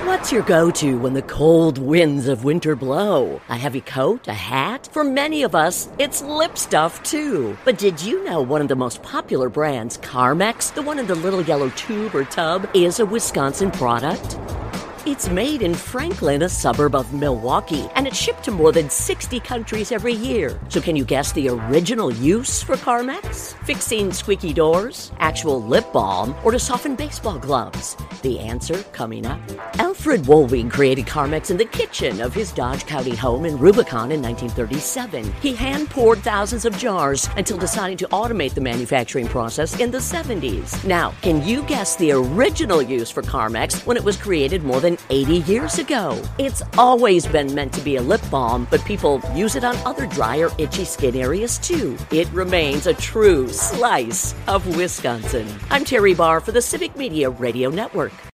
What's your go-to when the cold winds of winter blow? A heavy coat? A hat? For many of us, it's lip stuff too. But did you know one of the most popular brands, Carmex, the one in the little yellow tube or tub, is a Wisconsin product? It's made in Franklin, a suburb of Milwaukee, and it's shipped to more than 60 countries every year. So can you guess the original use for Carmex? Fixing squeaky doors, actual lip balm, or to soften baseball gloves? The answer coming up. Alfred Woolwing created Carmex in the kitchen of his Dodge County home in Rubicon in 1937. He hand-poured thousands of jars until deciding to automate the manufacturing process in the 70s. Now, can you guess the original use for Carmex when it was created more than 80 years ago? It's always been meant to be a lip balm, but people use it on other dry or itchy skin areas too. It remains a true slice of Wisconsin. I'm Terry Barr for the Civic Media Radio Network.